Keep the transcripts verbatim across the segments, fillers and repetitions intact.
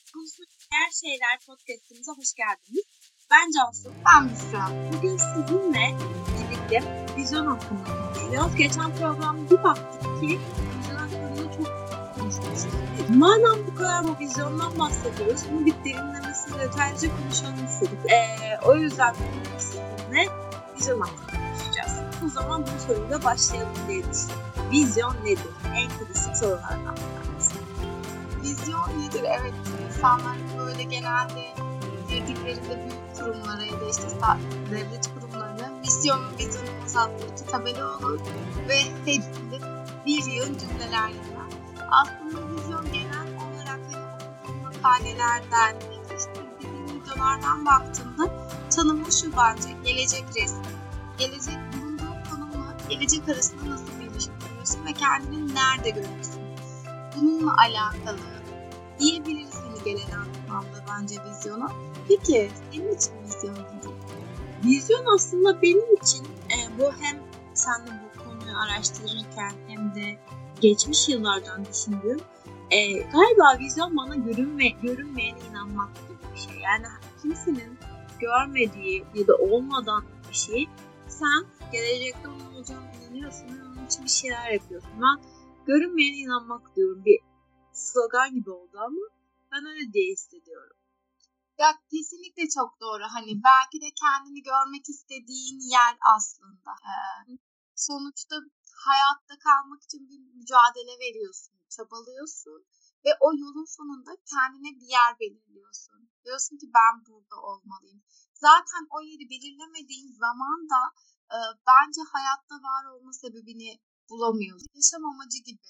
Her Şeyler podcast'imize hoş geldiniz. Ben Cansu. Ben Büşra. Bugün sizinle birlikte vizyon hakkında konuşuyoruz. Geçen programda bir baktık ki vizyon hakkında çok konuşmuşuz. Madem bu kadar bu vizyondan bahsediyoruz, bunu bir derinlemesine detaylıca konuşalım istedik. Ee, o yüzden bugün sizinle vizyon hakkında konuşacağız. O zaman bu soruyla başlayalım diye düşünüyorum. Vizyon nedir? En klasik sorulardan bir tanesi. Vizyon nedir? Evet, insanlar böyle genelde girdiklerinde büyük kurumlara ya da işte devlet kurumlarına vizyonun vizyonumuz adlı iki tabela olur ve hepsinde bir yığın cümleler yazar. Aslında vizyon genel olarak hani makalelerden, işte bizim videolardan baktığımda tanımı şu bence: gelecek resmi. Gelecek bulunduğu konumla gelecek arasında nasıl bir ilişki kuruyorsun ve kendini nerede görüyorsun? Bununla alakalı diyebiliriz hani genel anlamda bence vizyona. Peki senin için vizyon nedir? Vizyon aslında benim için e, bu hem sen de bu konuyu araştırırken hem de geçmiş yıllardan düşündüğüm e, galiba vizyon bana görünme, görünmeyene inanmak gibi bir şey. Yani kimsenin görmediği ya da olmadan bir şey sen gelecekte onun olacağına inanıyorsun ve onun için bir şeyler yapıyorsun. Ben görünmeyene inanmak diyorum, bir slogan gibi oldu ama ben öyle diye hissediyorum. Ya kesinlikle çok doğru. Hani belki de kendini görmek istediğin yer aslında. Ee, sonuçta hayatta kalmak için bir mücadele veriyorsun, çabalıyorsun ve o yolun sonunda kendine bir yer belirliyorsun. Diyorsun ki ben burada olmalıyım. Zaten o yeri belirlemediğin zaman da e, bence hayatta var olma sebebini bulamıyorsun. Yaşam amacı gibi.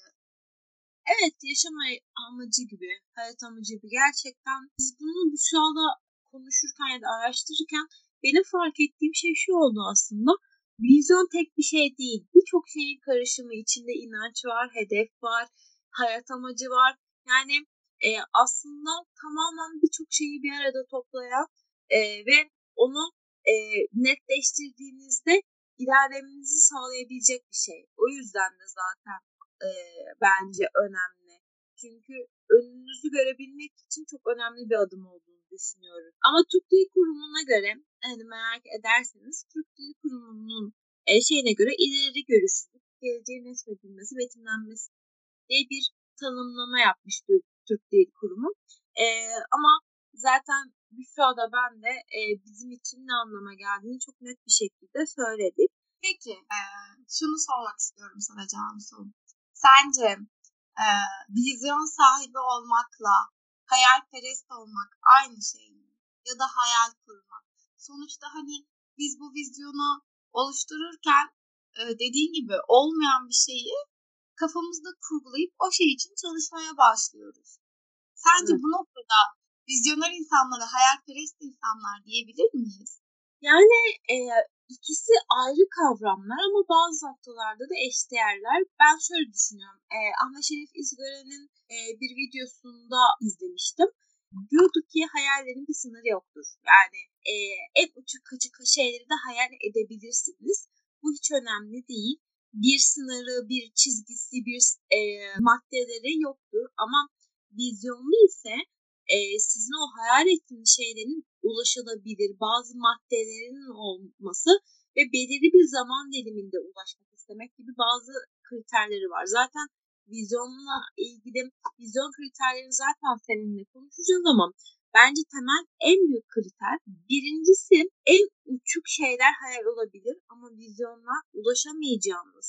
Evet, yaşam amacı gibi, hayat amacı gibi. Gerçekten biz bunu şu anda konuşurken ya da araştırırken benim fark ettiğim şey şu oldu aslında. Vizyon tek bir şey değil. Birçok şeyin karışımı, içinde inanç var, hedef var, hayat amacı var. Yani e, aslında tamamen birçok şeyi bir arada toplayan e, ve onu e, netleştirdiğinizde ilerlemenizi sağlayabilecek bir şey. O yüzden de zaten E, bence önemli. Çünkü önünüzü görebilmek için çok önemli bir adım olduğunu düşünüyorum. Ama Türk Dil Kurumu'na göre, hani merak ederseniz, Türk Dil Kurumu'nun e, şeyine göre ileri görüşlülük, geleceğin resmedilmesi, betimlenmesi diye bir tanımlama yapmış Türk Dil Kurumu. E, ama zaten Büşra'da ben de e, bizim için ne anlama geldiğini çok net bir şekilde söyledik. Peki, e, şunu sormak istiyorum sana Cansu. Sence e, vizyon sahibi olmakla hayalperest olmak aynı şey mi? Ya da hayal kurmak. Sonuçta hani biz bu vizyonu oluştururken e, dediğin gibi olmayan bir şeyi kafamızda kurgulayıp o şey için çalışmaya başlıyoruz. Sence evet, bu noktada vizyoner insanlara hayalperest insanlar diyebilir miyiz? Yani e, ikisi ayrı kavramlar ama bazı noktalarda da eşdeğerler. Ben şöyle düşünüyorum. E, Ahmet Şerif İzgören'in e, bir videosunda izlemiştim. Diyordu ki hayallerin bir sınırı yoktur. Yani e, en uçuk kaçık şeyleri de hayal edebilirsiniz. Bu hiç önemli değil. Bir sınırı, bir çizgisi, bir e, maddeleri yoktur. Ama vizyonlu ise e, sizin o hayal ettiğiniz şeylerin ulaşılabilir bazı maddelerin olması ve belirli bir zaman diliminde ulaşmak istemek gibi bazı kriterleri var. Zaten vizyonla ilgili vizyon kriterlerini zaten seninle konuşacağız ama bence temel en büyük kriter, birincisi, en uçuk şeyler hayal olabilir ama vizyonla ulaşamayacağınız,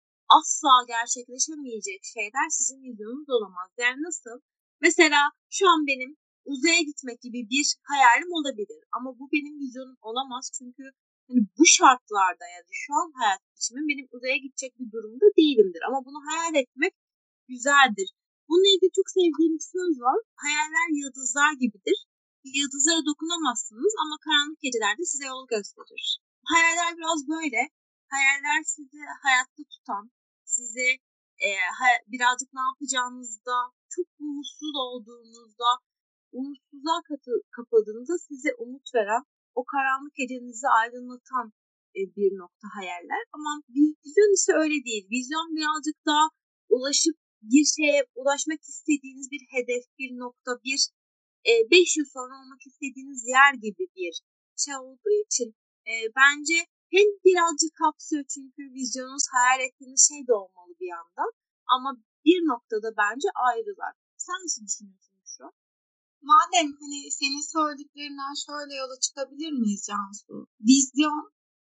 asla gerçekleşemeyecek şeyler sizin vizyonunuz olamaz. Yani nasıl? Mesela şu an benim uzaya gitmek gibi bir hayalim olabilir ama bu benim vizyonum olamaz çünkü hani bu şartlarda ya da şu an hayat biçimim benim uzaya gidecek bir durumda değilimdir ama bunu hayal etmek güzeldir. Bununla ilgili çok sevdiğim bir söz var. Hayaller yıldızlar gibidir. Yıldızlara dokunamazsınız ama karanlık gecelerde size yol gösterir. Hayaller biraz böyle. Hayaller sizi hayatta tutan, sizi e, birazcık ne yapacağınızda, çok umutsuz olduğunuzda, umutsuzluğa katı, kapadığınızda size umut veren, o karanlık gecenizi aydınlatan e, bir nokta hayaller. Ama vizyon ise öyle değil. Vizyon birazcık daha ulaşıp bir şeye ulaşmak istediğiniz bir hedef, bir nokta, bir beş yıl sonra olmak istediğiniz yer gibi bir şey olduğu için e, bence hem birazcık kapsıyor çünkü vizyonunuz, hayal ettiğiniz şey de olmalı bir yandan ama bir noktada bence ayrılar. Sen nasıl düşünüyorsun şu an? Madem hani senin söylediklerinden şöyle yola çıkabilir miyiz Cansu? Vizyon,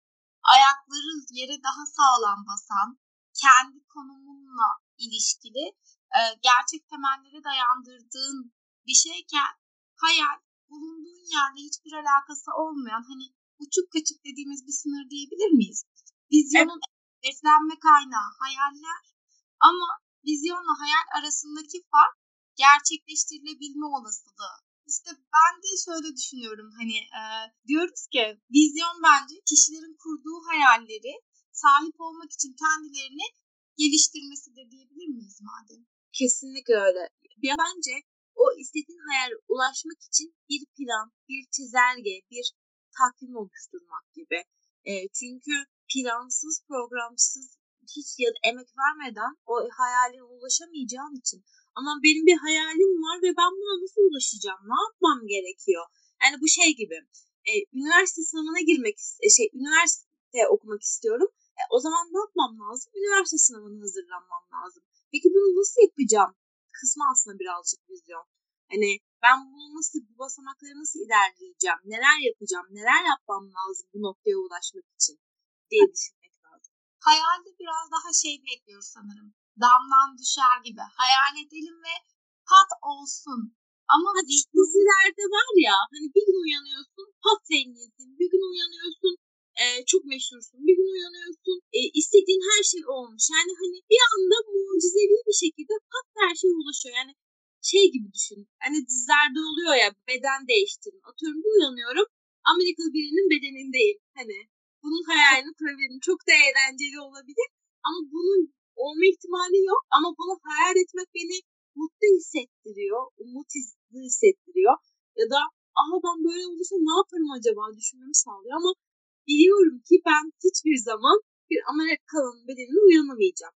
ayakları yere daha sağlam basan, kendi konumunla ilişkili, e, gerçek temellere dayandırdığın bir şeyken, hayal, bulunduğun yerle hiçbir alakası olmayan, hani uçuk kaçık dediğimiz bir sınır diyebilir miyiz? Vizyonun evet. beslenme kaynağı hayaller ama vizyonla hayal arasındaki fark gerçekleştirilebilme olasılığı. İşte ben de şöyle düşünüyorum, hani e, diyoruz ki vizyon bence kişilerin kurduğu hayalleri sahip olmak için kendilerini geliştirmesidir diyebilir miyiz madem? Kesinlikle öyle. Ya bence o istediğin hayale ulaşmak için bir plan, bir çizelge, bir takvim oluşturmak gibi. E, çünkü plansız, programsız, hiç ya da emek vermeden o hayaline ulaşamayacağın için. Ama benim bir hayalim var ve ben buna nasıl ulaşacağım? Ne yapmam gerekiyor? Yani bu şey gibi. E, üniversite sınavına girmek, şey, üniversite okumak istiyorum. E, o zaman ne yapmam lazım? Üniversite sınavına hazırlanmam lazım. Peki bunu nasıl yapacağım? Kısmı aslında birazcık vizyon. Hani ben bunu nasıl, bu basamakları nasıl ilerleyeceğim? Neler yapacağım? Neler yapmam lazım bu noktaya ulaşmak için diye düşünmek lazım. Hayalde biraz daha şey bekliyoruz sanırım. Damdan düşer gibi. Hayal edelim ve pat olsun. Ama dizilerde var ya, hani bir gün uyanıyorsun pat zenginsin, bir gün uyanıyorsun e, çok meşhursun, bir gün uyanıyorsun e, istediğin her şey olmuş. Yani hani bir anda mucizevi bir şekilde pat her şeye ulaşıyor. Yani şey gibi düşün, hani dizilerde oluyor ya, beden değiştirin. Atıyorum bir uyanıyorum, Amerikalı birinin bedenindeyim. Hani bunun hayalini kurabilirim. Çok da eğlenceli olabilir ama bunun olma ihtimali yok. Ama bunu hayal etmek beni mutlu hissettiriyor, umut hissettiriyor. Ya da aha ben böyle olursa ne yaparım acaba düşünmemi sağlıyor ama biliyorum ki ben hiçbir zaman bir Amerikalı'nın bedenine uyanamayacağım.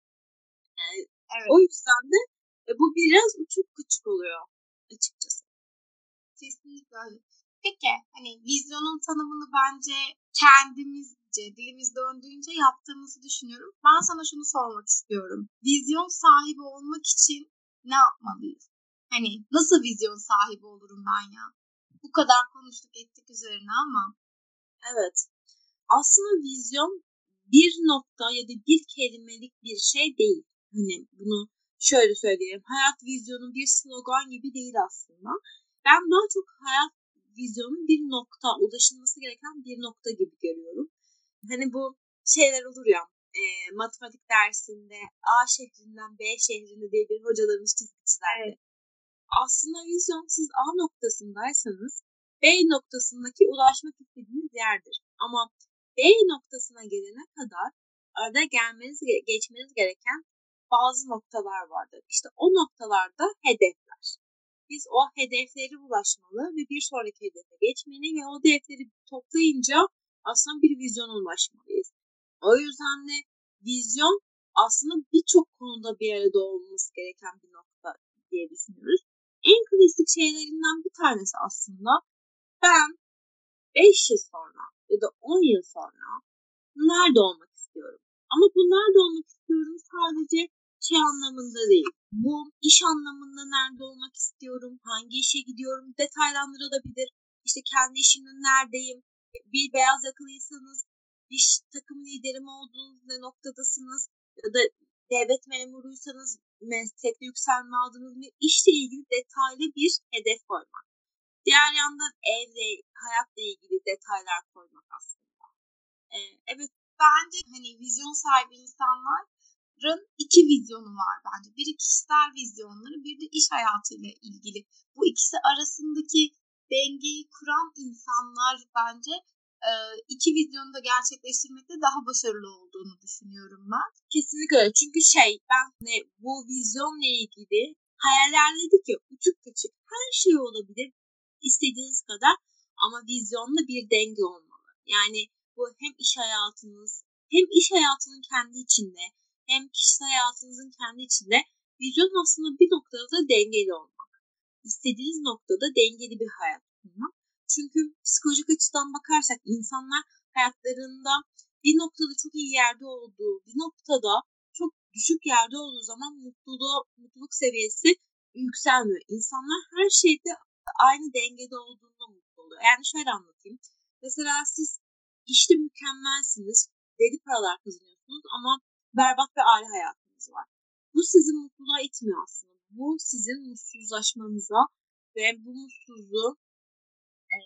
Yani evet. O yüzden de e, bu biraz uçuk kaçık oluyor açıkçası. Kesinlikle öyle. Peki hani vizyonun tanımını bence kendimizce, dilimiz döndüğünce yaptığımızı düşünüyorum. Ben sana şunu sormak istiyorum. Vizyon sahibi olmak için ne yapmalıyız? Hani nasıl vizyon sahibi olurum ben ya? Bu kadar konuştuk ettik üzerine ama. Evet. Aslında vizyon bir nokta ya da bir kelimelik bir şey değil. Hani bunu şöyle söyleyeyim. Hayat vizyonu bir slogan gibi değil aslında. Ben daha çok hayat vizyonu bir nokta, ulaşılması gereken bir nokta gibi görüyorum. Hani bu şeyler olur ya, e, matematik dersinde A şehrinden B şehrine diye bir hocalarımız çizgilerdi. Evet. Aslında vizyon, siz A noktasındaysanız B noktasındaki ulaşmak istediğiniz yerdir. Ama B noktasına gelene kadar arada gelmeniz, geçmeniz gereken bazı noktalar vardır. İşte o noktalarda hedefler. Biz o hedeflere ulaşmalı ve bir sonraki hedefe geçmeli ve o hedefleri toplayınca aslında bir vizyona ulaşmalıyız. O yüzden de vizyon aslında birçok konuda bir arada olması gereken bir nokta diye düşünüyoruz. En klasik şeylerinden bir tanesi aslında ben beş yıl sonra ya da on yıl sonra nerede olmak istiyorum? Ama bu nerede olmak istiyorum sadece şey anlamında değil. Bu iş anlamında nerede olmak istiyorum? Hangi işe gidiyorum? Detaylandırılabilir. İşte kendi işimde neredeyim? Bir beyaz yakalıysanız bir takım lideri mi olduğunuz ne noktadasınız? Ya da devlet memuruysanız meslekte yükselme aldınız mı? İşle ilgili detaylı bir hedef koymak. Diğer yandan evle, hayatla ilgili detaylar koymak aslında. Ee, evet. Bence hani vizyon sahibi insanların iki vizyonu var bence. Biri kişisel vizyonları, bir de iş hayatıyla ilgili. Bu ikisi arasındaki dengeyi kuran insanlar bence iki vizyonu da gerçekleştirmekte daha başarılı olduğunu düşünüyorum ben. Kesinlikle öyle. Çünkü şey, ben ne, bu vizyonla ilgili hayaller dedik ya, uçuk kaçık her şey olabilir istediğiniz kadar ama vizyonla bir denge olmalı. Yani bu hem iş hayatınız, hem iş hayatının kendi içinde, hem kişisel hayatınızın kendi içinde vizyon aslında bir noktada dengeli olmak. istediğiniz noktada dengeli bir hayat kurmak. Çünkü psikolojik açıdan bakarsak insanlar hayatlarında bir noktada çok iyi yerde olduğu, bir noktada çok düşük yerde olduğu zaman mutluluğu, mutluluk seviyesi yükselmiyor. İnsanlar her şeyde aynı dengede olduğunda mutlu oluyor. Yani şöyle anlatayım. Mesela siz işte mükemmelsiniz, deli paralar kazanıyorsunuz ama berbat bir aile hayatınız var. Bu sizi mutluluğa itmiyor aslında. Bu sizin mutsuzlaşmanıza ve bu mutsuzluğu e,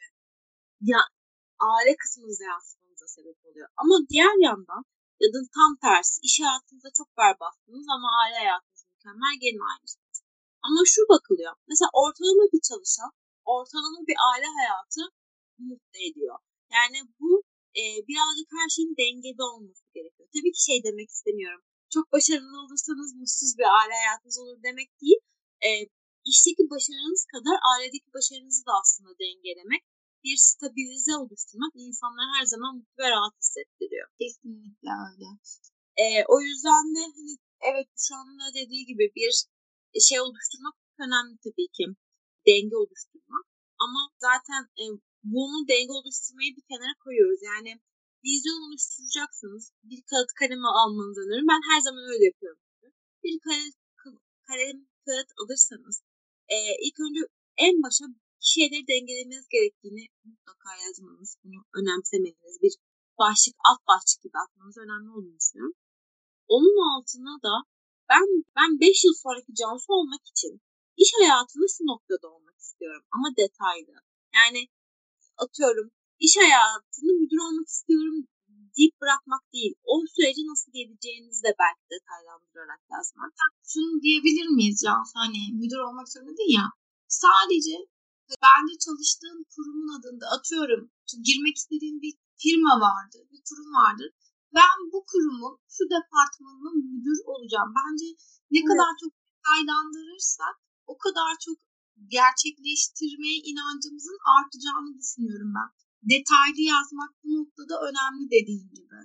ya, aile kısmınıza yansıtmanıza sebep oluyor. Ama diğer yandan ya da tam tersi iş hayatınızda çok berbatsınız ama aile hayatınız mükemmel, gelin aynı sonuç. Ama şu bakılıyor. Mesela ortalama bir çalışan, ortalama bir aile hayatı mutlu ediyor. Yani bu e, birazcık her şeyin dengede olması gerekiyor. Tabii ki şey demek istemiyorum. Çok başarılı olursanız mutsuz bir aile hayatınız olur demek değil. E, işteki başarınız kadar ailedeki başarınızı da aslında dengelemek, bir stabilize oluşturmak insanları her zaman mutlu ve rahat hissettiriyor. Kesinlikle öyle. E, o yüzden de hani evet şu anda dediği gibi bir şey oluşturmak önemli tabii ki. Denge oluşturmak. Ama zaten e, bunu denge oluşturmayı bir kenara koyuyoruz. Yani vizyon oluşturacaksınız. Bir kağıt kalem almanızı öneririm. Ben her zaman öyle yapıyorum. Bir kalem, kalem kağıt alırsanız e, ilk önce en başa bir şeyleri dengelemeniz gerektiğini mutlaka yazmanız, bunu önemsemeniz, bir başlık, alt başlık gibi atmanız önemli olduğunu düşünüyorum. Onun altına da ben ben beş yıl sonraki Cansu olmak için iş hayatında şu noktada olmak istiyorum ama detaylı. Yani atıyorum iş hayatında müdür olmak istiyorum deyip bırakmak değil. O süreci nasıl geleceğinizi de belki detaylandırarak yazmak. Şunu diyebilir miyiz Cansu? Hani müdür olmak zorunda değil ya. Sadece bence çalıştığın kurumun adında atıyorum girmek istediğin bir firma vardır, bir kurum vardır. Ben bu kurumun şu departmanının müdür olacağım. Bence ne evet. kadar çok detaylandırırsak o kadar çok gerçekleştirmeye inancımızın artacağını düşünüyorum ben. Detaylı yazmak bu noktada önemli dediğin gibi.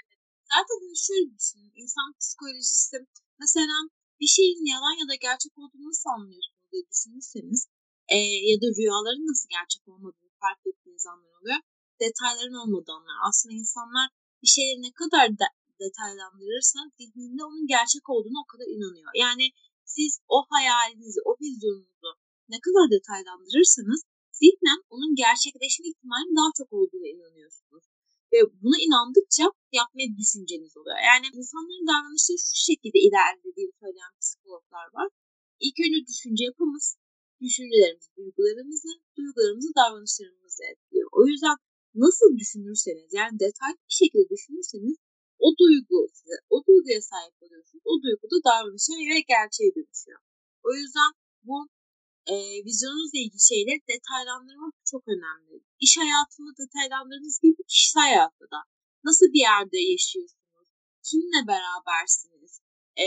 Zaten şöyle düşünün. İnsan psikolojisi mesela bir şeyin yalan ya da gerçek olduğunu nasıl anlıyorsunuz diye düşünürseniz e, ya da rüyaların nasıl gerçek olmadığını fark ettiğiniz anlar oluyor. Detayların olmadığı anlar. Aslında insanlar bir şeyleri ne kadar de, detaylandırırsa zihninde onun gerçek olduğunu o kadar inanıyor. Yani siz o hayalinizi, o vizyonunuzu ne kadar detaylandırırsanız zihnen onun gerçekleşme ihtimalinin daha çok olduğuna inanıyorsunuz. Ve buna inandıkça yapmaya düşünceniz oluyor. Yani insanların davranışları şu şekilde ilerlediğini söyleyen psikologlar var. İlk önce düşünce yapımız, düşüncelerimiz, duygularımızı, duygularımızı davranışlarımızı etkiliyor. O yüzden nasıl düşünürseniz, yani detaylı bir şekilde düşünürseniz o duygu size, o duyguya sahip oluyorsunuz. O duygu da davranışa ve gerçeğe dönüşüyor. O yüzden bu e, vizyonunuzla ilgili şeyleri detaylandırmak çok önemli. İş hayatında detaylandırdığınız gibi kişisel hayatta da. Nasıl bir yerde yaşıyorsunuz? Kimle berabersiniz? E,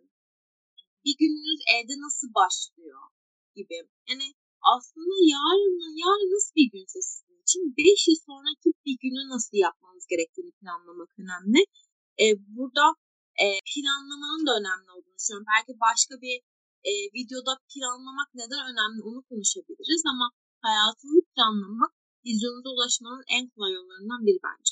bir gününüz evde nasıl başlıyor? Gibi. Yani aslında yarın, yarın nasıl bir günse sizin için beş yıl sonraki bir günü nasıl yapmanız gerektiğini planlamak önemli. E, burada e, planlamanın da önemli olduğunu düşünüyorum. Belki başka bir e, videoda planlamak neden önemli onu konuşabiliriz ama hayatını planlamak vizyonunuza ulaşmanın en kolay yollarından biri bence.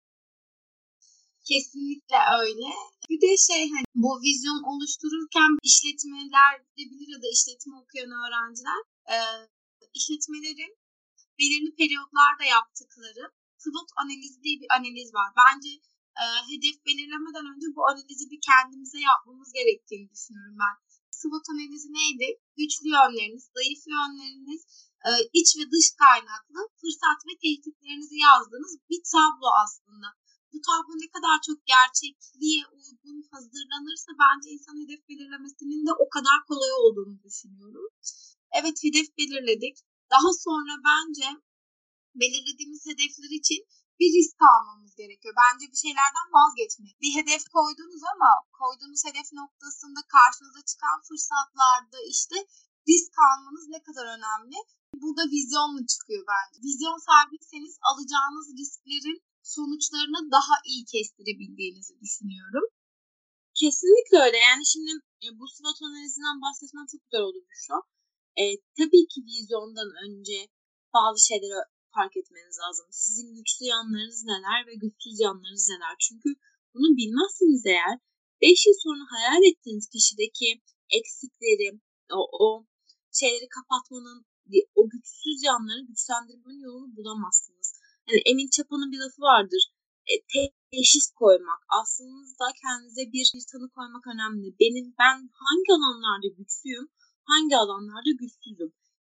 Kesinlikle öyle. Bir de şey hani bu vizyon oluştururken işletmeler de bilir ya da işletme okuyan öğrenciler e, işletmelerin belirli periyotlarda yaptıkları SWOT analizi diye bir analiz var. Bence e, hedef belirlemeden önce bu analizi bir kendimize yapmamız gerektiğini düşünüyorum ben. SWOT analizi neydi? Güçlü yönleriniz, zayıf yönleriniz, e, iç ve dış kaynaklı fırsat ve tehditlerinizi yazdığınız bir tablo aslında. Bu tablo ne kadar çok gerçekliğe uygun hazırlanırsa bence insan hedef belirlemesinin de o kadar kolay olduğunu düşünüyorum. Evet, hedef belirledik. Daha sonra bence belirlediğimiz hedefler için bir risk almamız gerekiyor. Bence bir şeylerden vazgeçmek. Bir hedef koydunuz ama koyduğunuz hedef noktasında karşınıza çıkan fırsatlarda işte risk almanız ne kadar önemli. Burada vizyonla çıkıyor bence. Vizyon sahibiyseniz alacağınız risklerin sonuçlarını daha iyi kestirebildiğinizi düşünüyorum. Kesinlikle öyle. Yani şimdi e, bu SWOT analizinden bahsetmen çok güzel oldu Büşra. E, tabii ki vizyondan önce bazı şeyleri fark etmeniz lazım. Sizin güçlü yanlarınız neler ve güçsüz yanlarınız neler? Çünkü bunu bilmezseniz eğer beş yıl sonra hayal ettiğiniz kişideki eksikleri, o, o şeyleri kapatmanın, o güçsüz yanları güçlendirmenin yolunu bulamazsınız. Yani Emin Çapa'nın bir lafı vardır. E, teşhis koymak. Aslında kendinize bir, bir tanı koymak önemli. Benim ben hangi alanlarda güçlüyüm, hangi alanlarda güçsüzüm.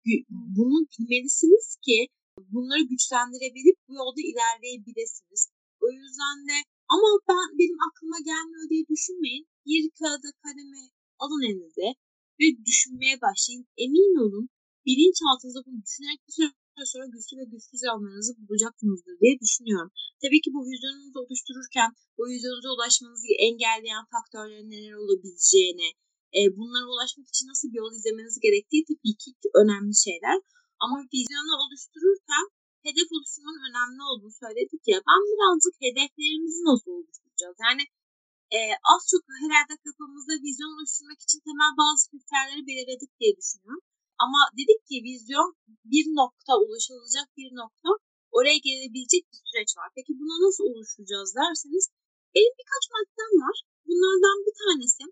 Bunu bilmelisiniz ki bunları güçlendirebilip bu yolda ilerleyebilirsiniz. O yüzden de ama ben benim aklıma gelmiyor diye düşünmeyin. Bir kağıda kaleme alın elinize ve düşünmeye başlayın. Emin olun bilinçaltınızda bunu düşünerek bir süre sonra güçlü ve güçsüz yanlarınızı bulacaksınızdır diye düşünüyorum. Tabii ki bu vizyonunuzu oluştururken bu vizyonunuza ulaşmanızı engelleyen faktörlerin neler olabileceğini, e, bunlara ulaşmak için nasıl bir yol izlemeniz gerektiği tabii ki önemli şeyler. Ama vizyonu oluştururken hedef oluşturmanın önemli olduğunu söyledik ya. Ben birazcık hedeflerimizi nasıl oluşturacağız? Yani e, az çok herhalde kafamızda vizyon oluşturmak için temel bazı kriterleri belirledik diye düşünüyorum. Ama dedik ki vizyon bir nokta, ulaşılacak bir nokta, oraya gelebilecek bir süreç var. Peki buna nasıl oluşturacağız derseniz benim birkaç maddem var. Bunlardan bir tanesi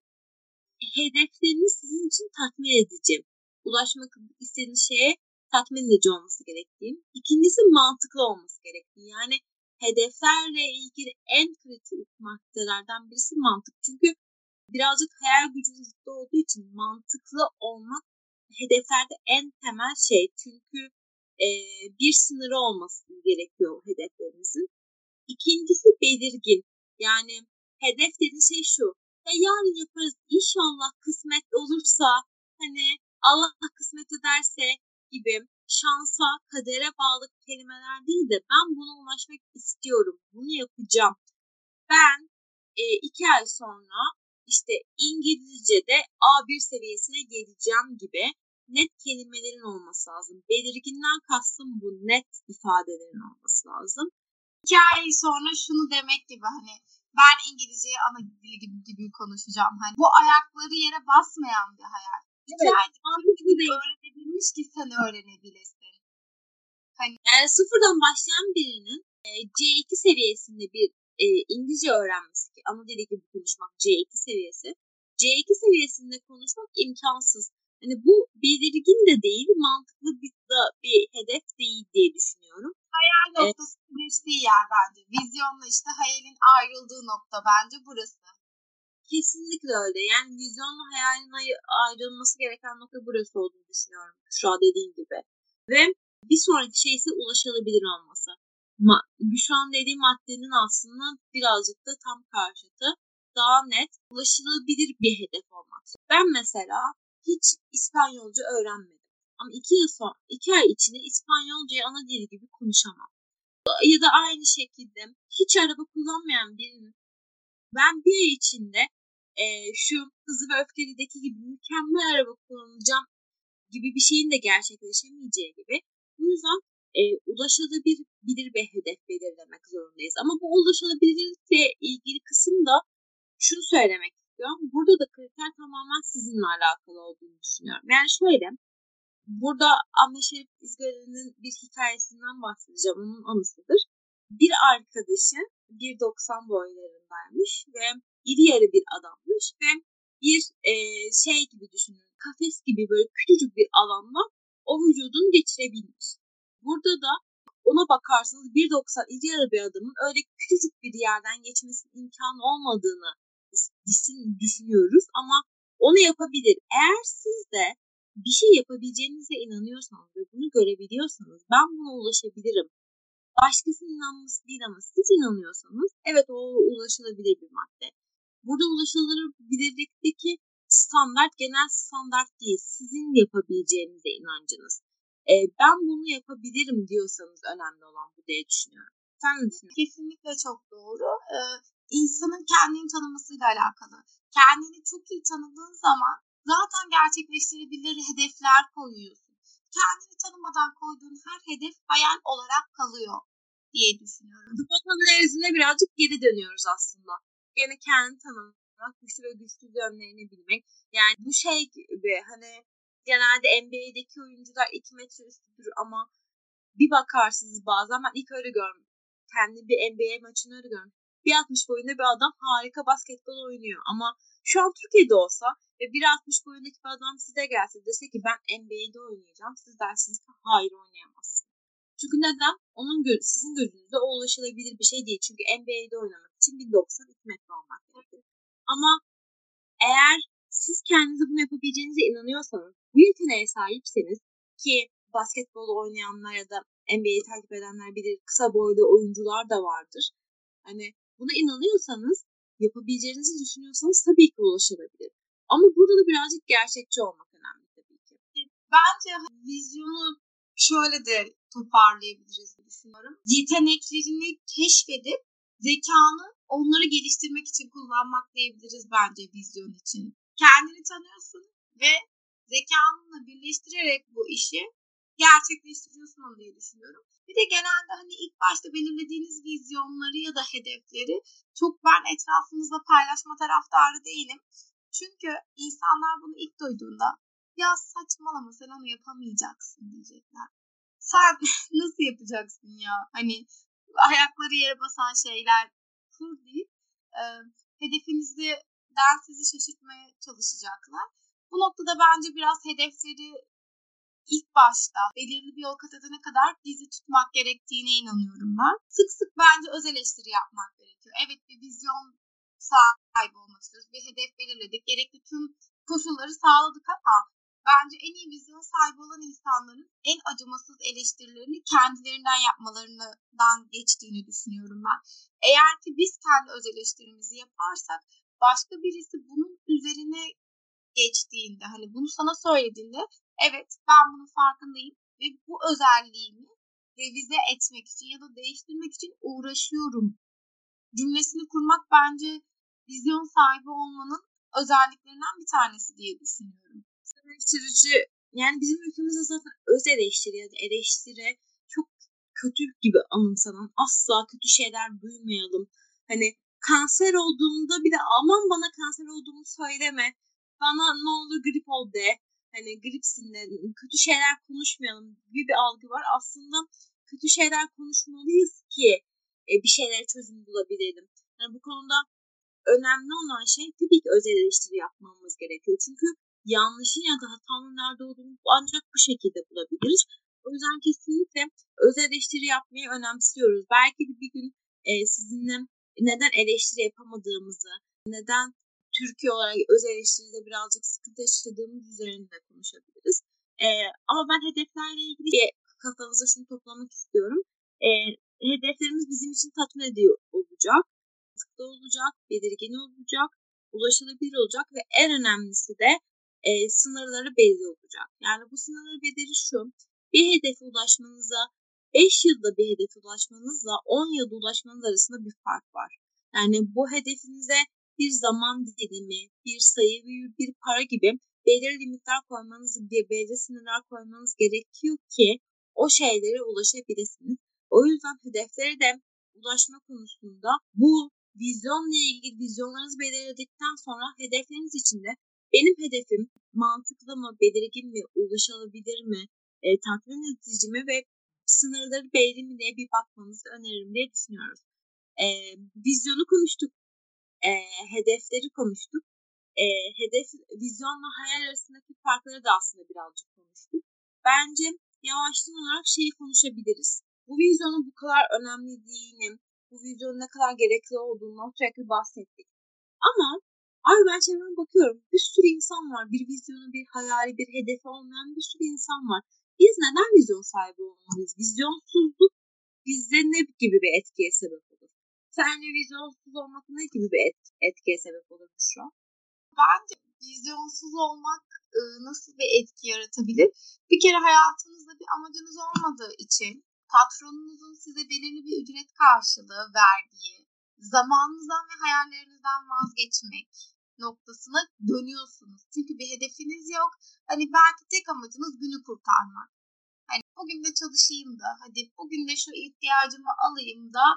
hedefleriniz sizin için tatmin edici. Ulaşmak istediğiniz şeye tatmin edici olması gerektiği. İkincisi mantıklı olması gerektiği. Yani hedeflerle ilgili en kritik maddelerden birisi mantık. Çünkü birazcık hayal gücünüz zıttı olduğu için mantıklı olmak hedeflerde en temel şey. Çünkü e, bir sınırı olması gerekiyor hedeflerinizin. İkincisi belirgin. Yani hedef dediğin şey şu. Ya yarın yaparız inşallah kısmet olursa, hani Allah kısmet ederse gibi şansa, kadere bağlı kelimeler değil de ben buna ulaşmak istiyorum, bunu yapacağım. Ben e, iki ay sonra işte İngilizce'de A bir seviyesine geleceğim gibi net kelimelerin olması lazım. Belirginden kastım bu, net ifadelerin olması lazım. İki ay sonra şunu demek gibi, hani ben İngilizceyi ana dili gibi, gibi konuşacağım. Hani bu ayakları yere basmayan bir hayal. İki Evet, ayda öğrenebilmiş ki sen öğrenebilirsin. Hani... Yani sıfırdan başlayan birinin e, C iki seviyesinde bir e, İngilizce öğrenmesi, ki ana dili gibi konuşmak C iki seviyesi. C iki seviyesinde konuşmak imkansız. Hani bu belirgin de değil, mantıklı bir, da, bir hedef değil diye düşünüyorum. Hayal noktasının evet. Geçtiği yer bence. Vizyonla işte hayalin ayrıldığı nokta bence burası. Kesinlikle öyle. Yani vizyonla hayalin ayrılması gereken nokta burası olduğunu düşünüyorum. Şu an dediğim gibi. Ve bir sonraki şey ise ulaşılabilir olması. Ma- şu an dediğim maddenin aslında birazcık da tam karşıtı. Daha net, ulaşılabilir bir hedef olmak. Ben mesela hiç İspanyolca öğrenmedim. Ama iki yıl sonra, iki ay içinde İspanyolcayı ana dili gibi konuşamam. Ya da aynı şekilde hiç araba kullanmayan birinin ben bir ay içinde e, şu Hızlı ve Öfkeli'deki gibi mükemmel araba kullanacağım gibi bir şeyin de gerçekleşemeyeceği gibi. Bu yüzden e, ulaşılabilir bir hedef belirlemek zorundayız. Ama bu ulaşılabilirlikle ilgili kısım da şunu söylemek istiyorum. Burada da kriter tamamen sizinle alakalı olduğunu düşünüyorum. Yani şöyle, burada Ahmet Şerif İzgarı'nın bir hikayesinden bahsedeceğim. Onun anısıdır. Bir arkadaşı bir doksan boylarındaymış ve iri yarı bir adammış ve bir e, şey gibi düşünün, kafes gibi böyle küçücük bir alanda o vücudunu geçirebilmiş. Burada da ona bakarsanız bir doksan iri yarı bir adamın öyle küçücük bir yerden geçmesinin imkanı olmadığını düşünüyoruz ama onu yapabilir. Eğer siz de bir şey yapabileceğinize inanıyorsanız ve bunu görebiliyorsanız ben buna ulaşabilirim. Başkasının inanması değil ama siz inanıyorsanız evet o ulaşılabilir bir madde. Burada ulaşılabilirlikteki standart genel standart değil. Sizin yapabileceğinize inancınız. Ee, ben bunu yapabilirim diyorsanız önemli olan bu diye düşünüyorum. Sen ne düşünüyorsun? Kesinlikle çok doğru. Ee, insanın kendini tanımasıyla alakalı. Kendini çok iyi tanıdığın zaman zaten gerçekleştirebilir hedefler koyuyorsun. Kendini tanımadan koyduğun her hedef hayal olarak kalıyor diye düşünüyorum. Spot analizine birazcık geri dönüyoruz aslında. Gene kendini tanımak, güçlü ve güçsüz yönlerini bilmek. Yani bu şey gibi hani genelde N B A'deki oyuncular iki metre üstüdür ama bir bakarsınız bazen ben ilk öyle görmüştüm. Kendi bir N B A maçını öyle görmüştüm. bir altmış boyunda bir adam harika basketbol oynuyor ama şu an Türkiye'de olsa ve bir altmış boyundaki bir adam size gelse dese ki ben N B A'de oynayacağım. Siz dersiniz ki hayır oynayamazsın. Çünkü neden? Onun gö- sizin gözünüzde o ulaşılabilir bir şey değil. Çünkü N B A'de oynamak için bir doksan iki metre olmak gerekir. Ama eğer siz kendinize bunu yapabileceğinize inanıyorsanız, bu yeteneğe sahipseniz ki basketbol oynayanlar ya da N B A'yi takip edenler bilir, kısa boylu oyuncular da vardır. Hani buna inanıyorsanız, yapabileceğinizi düşünüyorsanız tabii ki ulaşılabilir. Ama burada da birazcık gerçekçi olmak önemli tabii ki. Bence vizyonu şöyle de toparlayabiliriz diye düşünüyorum. Yeteneklerini keşfedip zekanı onları geliştirmek için kullanmak diyebiliriz bence vizyon için. Kendini tanıyorsun ve zekanınla birleştirerek bu işi gerçekleştiriyorsun onu diye düşünüyorum. Bir de genelde hani ilk başta belirlediğiniz vizyonları ya da hedefleri çok ben etrafınızla paylaşma taraftarı değilim. Çünkü insanlar bunu ilk duyduğunda ya saçmalama sen onu yapamayacaksın diyecekler. Sen nasıl yapacaksın ya? Hani ayakları yere basan şeyler kur deyip e, hedefinizden sizi şaşırtmaya çalışacaklar. Bu noktada bence biraz hedefleri ilk başta belirli bir yol kat edene kadar dizi tutmak gerektiğine inanıyorum ben. Sık sık bence öz eleştiri yapmak gerekiyor. Evet bir vizyon sahibi olmak istiyoruz. Bir hedef belirledik. Gerekli tüm koşulları sağladık ama bence en iyi vizyon sahibi olan insanların en acımasız eleştirilerini kendilerinden yapmalarından geçtiğini düşünüyorum ben. Eğer ki biz kendi öz eleştirimizi yaparsak başka birisi bunun üzerine geçtiğinde hani bunu sana söylediğinde evet ben bunun farkındayım ve bu özelliğimi revize etmek için ya da değiştirmek için uğraşıyorum cümlesini kurmak bence vizyon sahibi olmanın özelliklerinden bir tanesi diye düşünüyorum. Eleştirici, yani bizim ülkemizde zaten öz eleştiri ya da eleştiri çok kötü gibi anımsanan, asla kötü şeyler duymayalım. Hani kanser olduğumda bir de aman bana kanser olduğumu söyleme, bana ne olur grip ol de, hani gripsin de, kötü şeyler konuşmayalım gibi bir algı var. Aslında kötü şeyler konuşmalıyız ki e, bir şeylere çözüm bulabilelim. Yani bu konuda önemli olan şey tabii ki öz eleştiri yapmamız gerekiyor. Çünkü yanlışın ya da hatanın nerede olduğunu ancak bu şekilde bulabiliriz. O yüzden kesinlikle öz eleştiri yapmayı önemsiyoruz. Belki bir gün e, sizinle neden eleştiri yapamadığımızı, neden Türkiye olarak öz eleştiride birazcık sıkıntı yaşadığımız üzerinde konuşabiliriz. E, ama ben hedeflerle ilgili kafanıza şunu toplamak istiyorum. E, hedeflerimiz bizim için tatmin ediyor olacak, mantıklı olacak, belirgin olacak, ulaşılabilir olacak ve en önemlisi de e, sınırları belli olacak. Yani bu sınırları belirli şu, bir hedefe ulaşmanıza, beş yılda bir hedefe ulaşmanızla on yılda ulaşmanız arasında bir fark var. Yani bu hedefinize bir zaman dilimi, bir sayı, bir, bir para gibi belirli limitler koymanız, bir belirli sınırlar koymanız gerekiyor ki o şeylere ulaşabilirsiniz. O yüzden hedeflere de ulaşma konusunda bu vizyonla ilgili vizyonlarınızı belirledikten sonra hedefleriniz için de benim hedefim mantıklı mı, belirgin mi, ulaşılabilir mi, e, tatmin edici mi ve sınırları belli mi diye bir bakmanızı öneririm diye düşünüyoruz. E, vizyonu konuştuk, e, hedefleri konuştuk, e, hedef, vizyonla hayal arasındaki farkları da aslında birazcık konuştuk. Bence yavaştan olarak şeyi konuşabiliriz. Bu vizyonun bu kadar önemli değilini, bu vizyonun ne kadar gerekli olduğundan sürekli bahsettik. Ama abi ben çevreme bakıyorum. Bir sürü insan var. Bir vizyonu, bir hayali, bir hedefi olmayan bir sürü insan var. Biz neden vizyon sahibi olmalıyız? Vizyonsuzluk bizde ne gibi bir etkiye sebep olur? Sence vizyonsuz olmak ne gibi bir et, etkiye sebep olur Büşra? Bence vizyonsuz olmak e, nasıl bir etki yaratabilir? Bir kere hayatınızda bir amacınız olmadığı için patronunuzun size belirli bir ücret karşılığı verdiği zamanınızdan ve hayallerinizden vazgeçmek noktasına dönüyorsunuz. Çünkü bir hedefiniz yok. Hani belki tek amacınız günü kurtarmak. Hani bugün de çalışayım da, hadi bugün de şu ihtiyacımı alayım da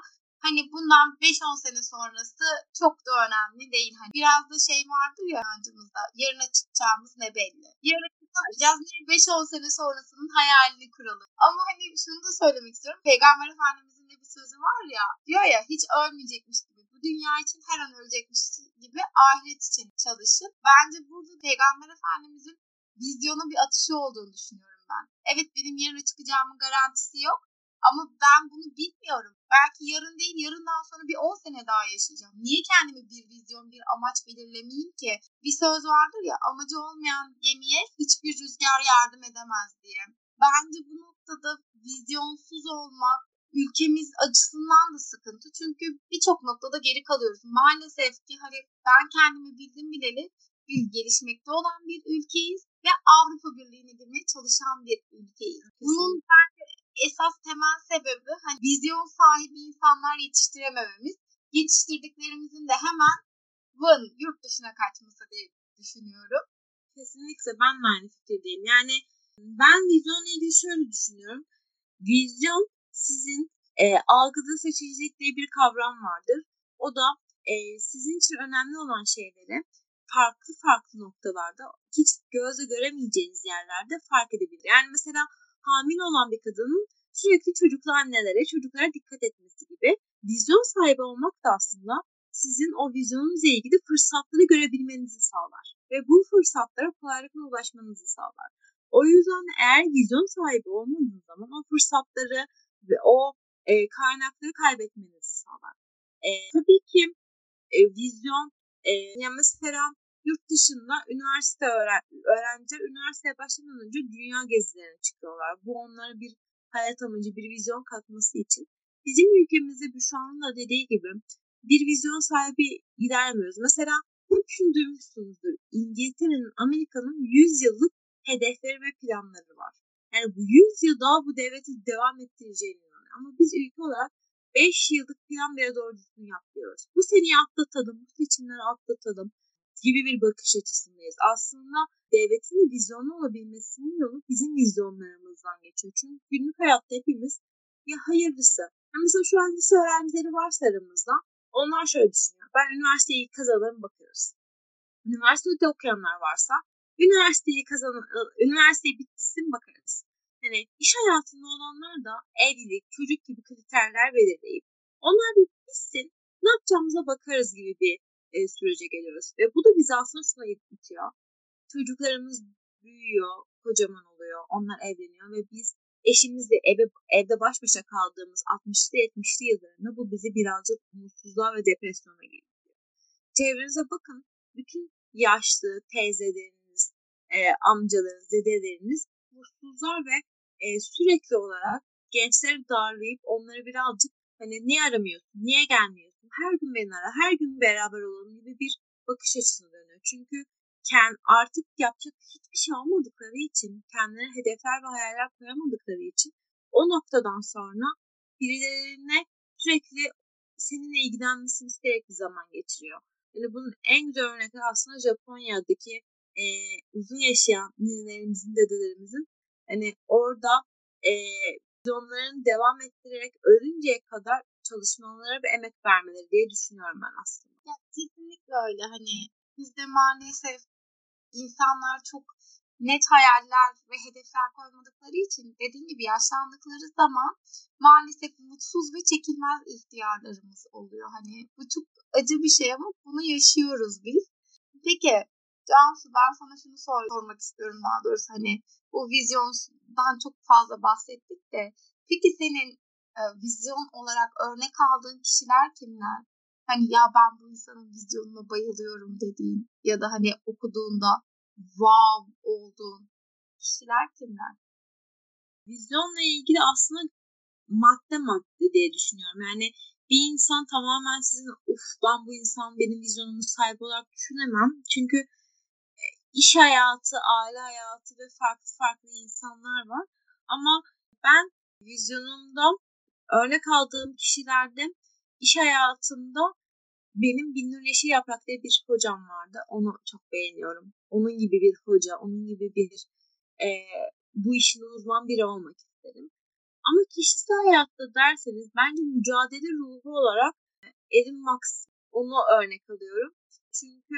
Hani bundan beş on sene sonrası çok da önemli değil. Hani biraz da şey vardır ya inancımızda. Yarına çıkacağımız ne belli. Yarına çıkacağız. beş on sene sonrasının hayalini kuralım. Ama hani şunu da söylemek istiyorum. Peygamber Efendimizin de bir sözü var ya. Diyor ya hiç ölmeyecekmiş gibi. Bu dünya için her an ölecekmiş gibi ahiret için çalışın. Bence burada Peygamber Efendimizin vizyona bir atışı olduğunu düşünüyorum ben. Evet benim yarına çıkacağımın garantisi yok. Ama ben bunu bilmiyorum. Belki yarın değil, yarından sonra bir on sene daha yaşayacağım. Niye kendime bir vizyon, bir amaç belirlemeyeyim ki? Bir söz vardır ya, amacı olmayan gemiye hiçbir rüzgar yardım edemez diye. Bence bu noktada vizyonsuz olmak ülkemiz açısından da sıkıntı. Çünkü birçok noktada geri kalıyoruz. Maalesef ki hani ben kendimi bildim bileli biz gelişmekte olan bir ülkeyiz ve Avrupa Birliği'ne girmeye çalışan bir ülkeyiz. Bunun bence esas temel sebebi hani vizyon sahibi insanlar yetiştiremememiz. Yetiştirdiklerimizin de hemen vın yurt dışına kaçması diye düşünüyorum. Kesinlikle ben de aynı fikirdeyim. Yani ben vizyonla ilgili şöyle düşünüyorum. Vizyon sizin e, algıda seçicilik diye bir kavram vardır. O da e, sizin için önemli olan şeyleri farklı farklı noktalarda hiç gözle göremeyeceğiniz yerlerde fark edebilir. Yani mesela hamile olan bir kadının sürekli çocuklu annelere, çocuklara dikkat etmesi gibi vizyon sahibi olmak da aslında sizin o vizyonunuzla ilgili fırsatları görebilmenizi sağlar. Ve bu fırsatlara kolaylıkla ulaşmanızı sağlar. O yüzden eğer vizyon sahibi olmadığınız zaman o fırsatları ve o e, kaynakları kaybetmenizi sağlar. E, tabii ki e, vizyon, e, yani mesela yurt dışında üniversite öğren- öğrenciler üniversiteye başlamadan önce dünya gezilerine çıkıyorlar. Bu onlara bir hayat amacı, bir vizyon katması için. Bizim ülkemizde Büşra'nın da dediği gibi bir vizyon sahibi ilerlemiyoruz. Mesela bu şunu duymuşsunuzdur. İngiltere'nin, Amerika'nın yüz yıllık hedefleri ve planları var. Yani bu yüz yıl daha bu devleti devam ettireceğini inanıyor. Ama biz ülke olarak beş yıllık plan bile doğru düzgün yapmıyoruz. Bu seneyi atlatalım, bu seçimleri atlatalım gibi bir bakış açısındayız. Aslında devletin de vizyonlu olabilmesinin yolu bizim vizyonlarımızdan geçiyor. Çünkü günlük hayatta hepimiz ya hayırlısı. Yani mesela şu an lise öğrencileri varsa aramızda onlar şöyle düşünüyor. Ben üniversiteyi kazanırım bakıyoruz. Üniversitede okuyanlar varsa üniversiteyi kazanır, üniversiteyi bitsin bakarız. Yani iş hayatında olanlar da evlilik, çocuk gibi kriterler belirleyip onlar bir bitsin, ne yapacağımıza bakarız gibi bir e, sürece geliyoruz. Ve bu da bizi aslında şuna itiyor. Çocuklarımız büyüyor, kocaman oluyor, onlar evleniyor ve biz eşimizle eve, evde baş başa kaldığımız altmışlı yetmişli yıllarında bu bizi birazcık umutsuzluğa ve depresyona getiriyor. Çevrenize bakın, bütün yaşlı teyzeleriniz, e, amcalarınız, dedeleriniz mutsuzlar ve e, sürekli olarak gençleri darlayıp onları birazcık hani niye aramıyorsun, niye gelmiyorsun, her gün beni ara, her gün beraber olalım gibi bir bakış açısına dönüyor. Çünkü kend, artık yapacak hiçbir şey olmadıkları için, kendilerine hedefler ve hayaller koyamadıkları için o noktadan sonra birilerine sürekli seninle ilgilenmesini isteyerek bir zaman geçiriyor. Yani bunun en güzel örnekleri aslında Japonya'daki e, uzun yaşayan ninelerimizin, dedelerimizin hani orada e, vizyonlarını devam ettirerek ölünceye kadar çalışmaları ve emek vermeleri diye düşünüyorum ben aslında. Ya, kesinlikle öyle. Hani bizde maalesef insanlar çok net hayaller ve hedefler koymadıkları için dediğim gibi yaşlandıkları zaman maalesef mutsuz ve çekilmez ihtiyarlarımız oluyor. Hani bu çok acı bir şey ama bunu yaşıyoruz biz. Peki Cansu, ben sana şunu sor- sormak istiyorum daha doğrusu hani bu vizyondan çok fazla bahsettik de peki senin e, vizyon olarak örnek aldığın kişiler kimler? Hani ya ben bu insanın vizyonuna bayılıyorum dediğin ya da hani okuduğunda wow olduğun kişiler kimler? Vizyonla ilgili aslında madde madde diye düşünüyorum. Yani bir insan tamamen sizin uf ben bu insan benim vizyonumun sahibi olarak düşünemem. Çünkü iş hayatı, aile hayatı ve farklı farklı insanlar var. Ama ben vizyonumda örnek aldığım kişilerde iş hayatımda benim Binnur Yeşil Yaprak diye bir hocam vardı. Onu çok beğeniyorum. Onun gibi bir hoca, onun gibi bir e, bu işin uzman biri olmak isterim. Ama kişisel hayatta derseniz bence mücadele ruhu olarak Elon Musk, onu örnek alıyorum. Çünkü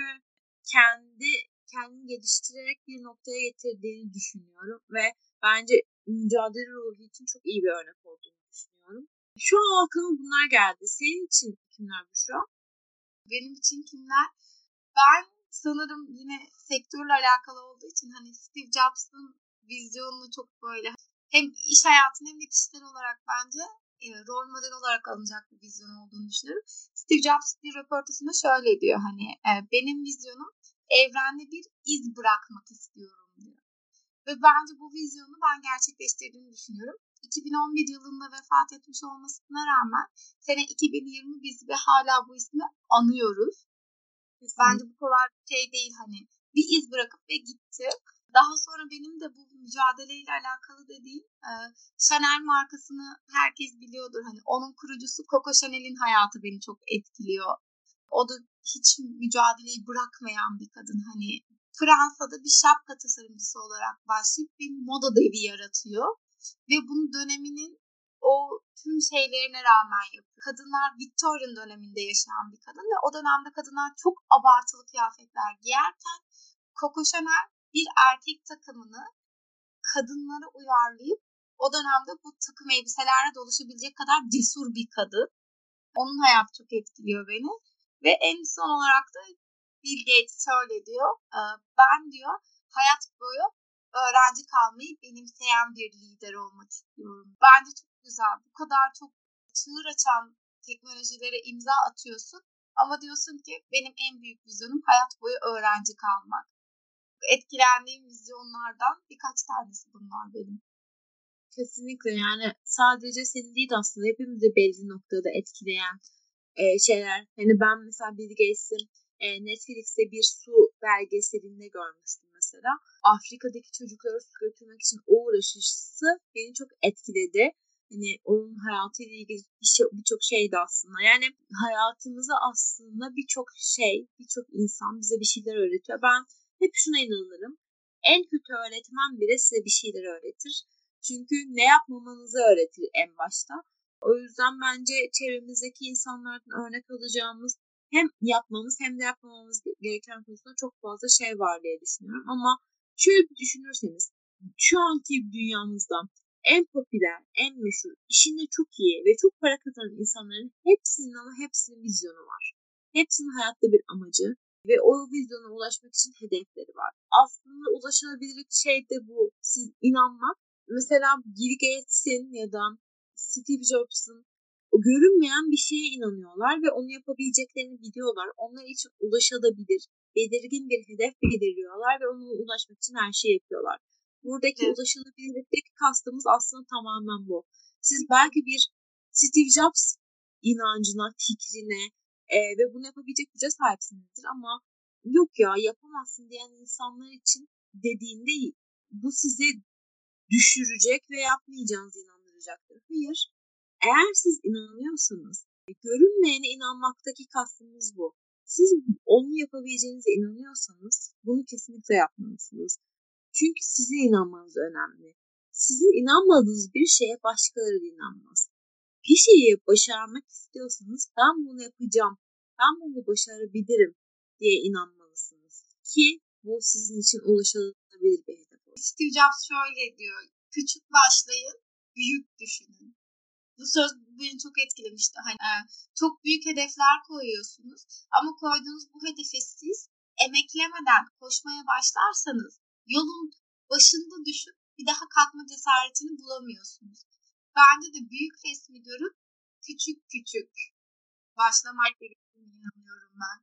kendi kendini geliştirerek bir noktaya getirdiğini düşünüyorum ve bence mücadele ruhu için çok iyi bir örnek olduğunu düşünüyorum. Şu an aklıma bunlar geldi. Senin için kimler bu şu an? Benim için kimler? Ben sanırım yine sektörle alakalı olduğu için hani Steve Jobs'ın vizyonunu çok böyle hem iş hayatında hem de kişisel olarak bence e, rol model olarak alınacak bir vizyon olduğunu düşünüyorum. Steve Jobs bir röportajında şöyle diyor hani e, benim vizyonum evrende bir iz bırakmak istiyorum diyor. Ve bence bu vizyonu ben gerçekleştirdiğini düşünüyorum. iki bin on bir yılında vefat etmiş olmasına rağmen sene iki bin yirmi biz ve hala bu ismi anıyoruz. Kesinlikle. Bence bu kadar şey değil hani bir iz bırakıp ve gitti. Daha sonra benim de bu mücadeleyle alakalı dediğim e, Chanel markasını herkes biliyordur. Hani onun kurucusu Coco Chanel'in hayatı beni çok etkiliyor. O da hiç mücadeleyi bırakmayan bir kadın. Hani Fransa'da bir şapka tasarımcısı olarak başlayıp bir moda devi yaratıyor. Ve bunu döneminin o tüm şeylerine rağmen yapıyor. Kadınlar Victorian döneminde yaşayan bir kadın ve o dönemde kadınlar çok abartılı kıyafetler giyerken Coco Chanel bir erkek takımını kadınlara uyarlayıp o dönemde bu takım elbiselerle dolaşabilecek kadar cesur bir kadın. Onun hayatı çok etkiliyor beni. Ve en son olarak da Bill Gates şöyle diyor. Ben diyor hayat boyu öğrenci kalmayı benimseyen bir lider olmak istiyorum. Bence çok güzel. Bu kadar çok çığır açan teknolojilere imza atıyorsun. Ama diyorsun ki benim en büyük vizyonum hayat boyu öğrenci kalmak. Etkilendiğim vizyonlardan birkaç tanesi bunlar benim. Kesinlikle, yani sadece seni değil aslında hepimizi belli noktada etkileyen e, şeyler. Hani ben mesela Bill Gates'in e, Netflix'te bir su belgeselinde görmüştüm mesela. Afrika'daki çocuklara su götürmek için o uğraşısı beni çok etkiledi. Hani onun hayatıyla ilgili birçok şey, şeydi aslında. Yani hayatımıza aslında birçok şey, birçok insan bize bir şeyler öğretiyor. Ben hep şuna inanırım. En kötü öğretmen bile size bir şeyler öğretir. Çünkü ne yapmamanızı öğretir en başta. O yüzden bence çevremizdeki insanlardan örnek alacağımız hem yapmamız hem de yapmamamız gereken konusunda çok fazla şey var diye düşünüyorum. Ama şöyle bir düşünürseniz şu anki dünyamızda en popüler, en meşhur, işinde çok iyi ve çok para kazanan insanların hepsinin ama hepsinin vizyonu var. Hepsinin hayatta bir amacı ve o vizyona ulaşmak için hedefleri var. Aslında ulaşılabilir şey de bu. Siz inanmak. Mesela Bill Gates'in ya da Steve Jobs'ın görünmeyen bir şeye inanıyorlar ve onu yapabileceklerini biliyorlar. Onlar için ulaşılabilir, belirgin bir hedef belirliyorlar ve ona ulaşmak için her şeyi yapıyorlar. Buradaki evet. Ulaşılabilirlikteki kastımız aslında tamamen bu. Siz belki bir Steve Jobs inancına, fikrine e, ve bunu yapabilecek güce sahipsinizdir ama yok ya yapamazsın diyen insanlar için dediğinde bu sizi düşürecek ve yapmayacağınızı inandıracaktır. Hayır. Eğer siz inanıyorsanız, görünmeyene inanmaktaki kastımız bu. Siz onu yapabileceğinize inanıyorsanız bunu kesinlikle yapmalısınız. Çünkü sizin inanmanız önemli. Sizin inanmadığınız bir şeye başkaları da inanmaz. Bir şeyi başarmak istiyorsanız ben bunu yapacağım, ben bunu başarabilirim diye inanmalısınız. Ki bu sizin için ulaşılabilir bir hedef olur. Steve Jobs şöyle diyor, küçük başlayın, büyük düşünün. Bu söz beni çok etkilemişti. Hani e, çok büyük hedefler koyuyorsunuz ama koyduğunuz bu hedefe siz emeklemeden koşmaya başlarsanız yolun başında düşüp bir daha kalkma cesaretini bulamıyorsunuz. Bence de büyük resmi görüp küçük küçük başlamak gerektiğine inanıyorum ben.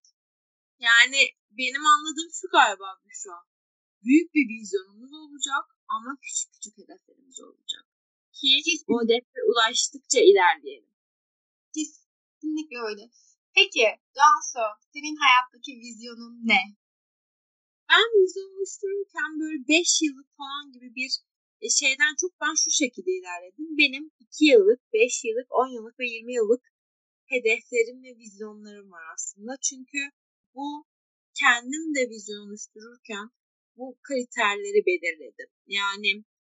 Yani benim anladığım şu galiba şu an. Büyük bir vizyonumuz olacak ama küçük küçük hedeflerimiz olacak. Ki Kesinlikle. Bu hedefe ulaştıkça ilerleyelim. Kesinlikle öyle. Peki Cansu, senin hayattaki vizyonun ne? Ben vizyon oluştururken böyle beş yıllık falan gibi bir şeyden çok ben şu şekilde ilerledim. Benim iki yıllık, beş yıllık, on yıllık ve yirmi yıllık hedeflerim ve vizyonlarım var aslında. Çünkü bu kendim de vizyon oluştururken bu kriterleri belirledim. Yani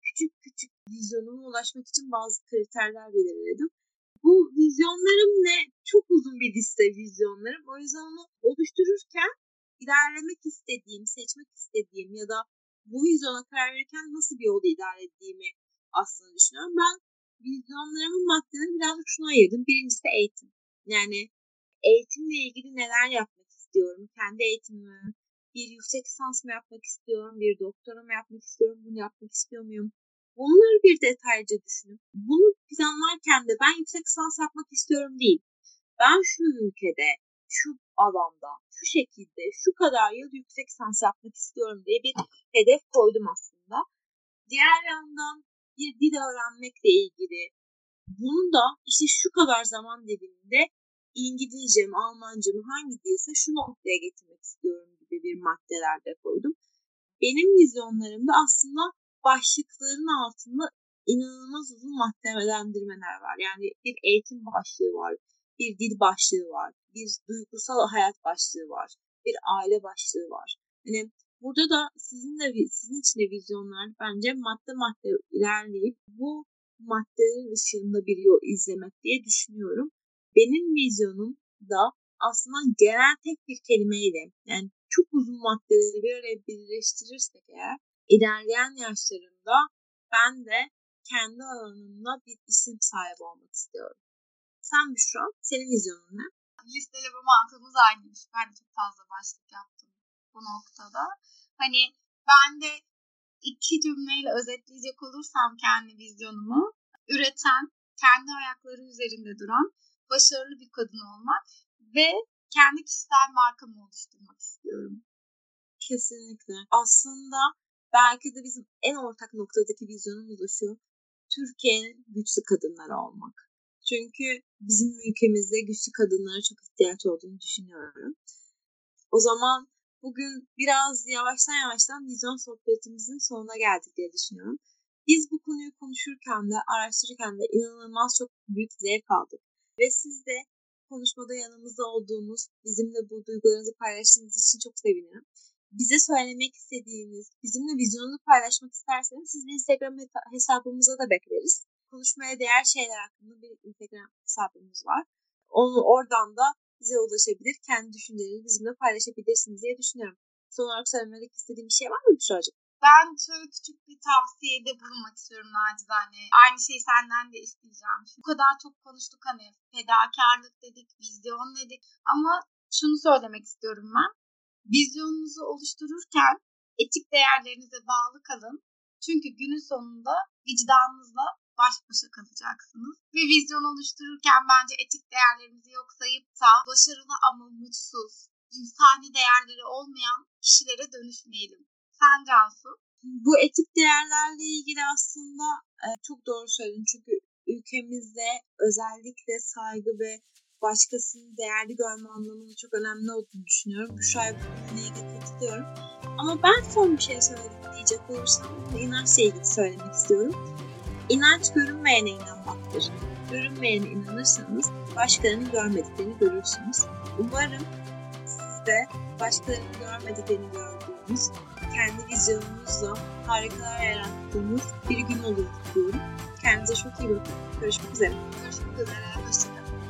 küçük küçük vizyonuma ulaşmak için bazı kriterler belirledim. Bu vizyonlarım ne? Çok uzun bir liste vizyonlarım. O yüzden onu oluştururken ilerlemek istediğim, seçmek istediğim ya da bu vizyona karar verirken nasıl bir yolda ilerlediğimi aslında düşünüyorum. Ben vizyonlarımın maddeleri birazcık şuna ayırdım. Birincisi eğitim. Yani eğitimle ilgili neler yapmak istiyorum? Kendi eğitimimi, bir yüksek lisans mı yapmak istiyorum? Bir doktora mı yapmak istiyorum? Bunu yapmak istiyor muyum? Bunları bir detaylıca düşünüp bunu planlarken de ben yüksek lisans yapmak istiyorum değil. Ben şu ülkede, şu alanda, şu şekilde, şu kadar yıl yüksek lisans yapmak istiyorum diye bir hedef koydum aslında. Diğer yandan bir dil öğrenmekle ilgili bunu da işte şu kadar zaman diliminde İngilizce mi, Almanca mı hangi dilse şu noktaya getirmek istiyorum gibi bir maddeler de koydum. Benim vizyonlarımda aslında başlıkların altında inanılmaz uzun maddelendirmeler var. Yani bir eğitim başlığı var, bir dil başlığı var, bir duygusal hayat başlığı var, bir aile başlığı var. Yani burada da sizin de sizin için de vizyonlar bence madde madde ilerleyip bu maddelerin ışığında bir yol izlemek diye düşünüyorum. Benim vizyonum da aslında genel tek bir kelimeyle, yani çok uzun maddeleri bir araya birleştirirsek eğer, ilerleyen yaşlarımda ben de kendi alanımda bir isim sahibi olmak istiyorum. Sen Büşra, senin vizyonun ne? Listeleme mantığımız aynıymış. Ben de çok fazla başlık yaptım bu noktada. Hani ben de iki cümleyle özetleyecek olursam kendi vizyonumu, üreten, kendi ayakları üzerinde duran, başarılı bir kadın olmak ve kendi kişisel markamı oluşturmak istiyorum. Kesinlikle. Aslında belki de bizim en ortak noktadaki vizyonumuz da şu: Türkiye'nin güçlü kadınları olmak. Çünkü bizim ülkemizde güçlü kadınlara çok ihtiyaç olduğunu düşünüyorum. O zaman bugün biraz yavaştan yavaştan vizyon sohbetimizin sonuna geldik diye düşünüyorum. Biz bu konuyu konuşurken de, araştırırken de inanılmaz çok büyük zevk aldık. Ve siz de konuşmada yanımızda olduğunuz, bizimle bu duygularınızı paylaştığınız için çok sevinirim. Bize söylemek istediğiniz, bizimle vizyonunuzu paylaşmak isterseniz sizin Instagram hesabımıza da bekleriz. Konuşmaya değer şeyler hakkında bir Instagram hesabımız var. Onu oradan da bize ulaşabilir, kendi düşüncelerinizi bizimle paylaşabilirsiniz diye düşünüyorum. Son olarak söylemek istediğim bir şey var mı Büşra'cığım? Ben şöyle küçük bir tavsiyede bulunmak istiyorum nacizane. Aynı şeyi senden de isteyeceğim. Bu kadar çok konuştuk, hani fedakarlık dedik, vizyon dedik. Ama şunu söylemek istiyorum ben. Vizyonunuzu oluştururken etik değerlerinize bağlı kalın. Çünkü günün sonunda vicdanınızla baş başa kalacaksınız. Bir vizyon oluştururken bence etik değerlerimizi yok sayıp da başarılı ama mutsuz, insani değerleri olmayan kişilere dönüşmeyelim. Sen Cansu? Bu etik değerlerle ilgili aslında e, çok doğru söyledin. Çünkü ülkemizde özellikle saygı ve başkasını değerli görme anlamında çok önemli olduğunu düşünüyorum. Büşra'ya bu konuya katılıyorum. Ama ben son bir şey söyledim diyecek olursam inançla ilgili söylemek istiyorum. İnanç görünmeyene inanmaktır. Görünmeyene inanırsanız başkalarının görmediklerini görürsünüz. Umarım siz de başkalarının görmediklerini gördüğünüz, kendi vizyonunuzla harikalar yarattığınız bir gün olur diyorum. Kendinize çok iyi bakın. Görüşmek üzere. Görüşmek üzere. Hoşçakalın.